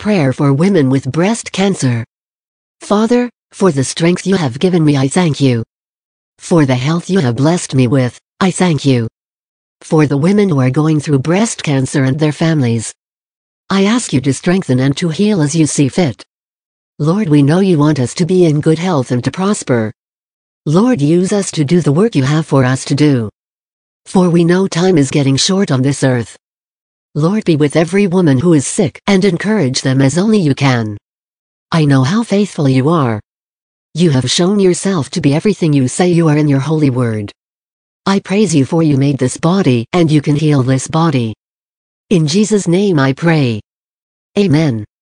prayer for women with breast cancer. Father, for the strength you have given me, I thank you. For the health you have blessed me with, I thank you. For the women who are going through breast cancer and their families, I ask you to strengthen and to heal as you see fit. Lord, we know you want us to be in good health and to prosper. Lord, use us to do the work you have for us to do. For we know time is getting short on this earth. Lord, be with every woman who is sick and encourage them as only you can. I know how faithful you are. You have shown yourself to be everything you say you are in your holy word. I praise you for you made this body and you can heal this body. In Jesus' name I pray. Amen.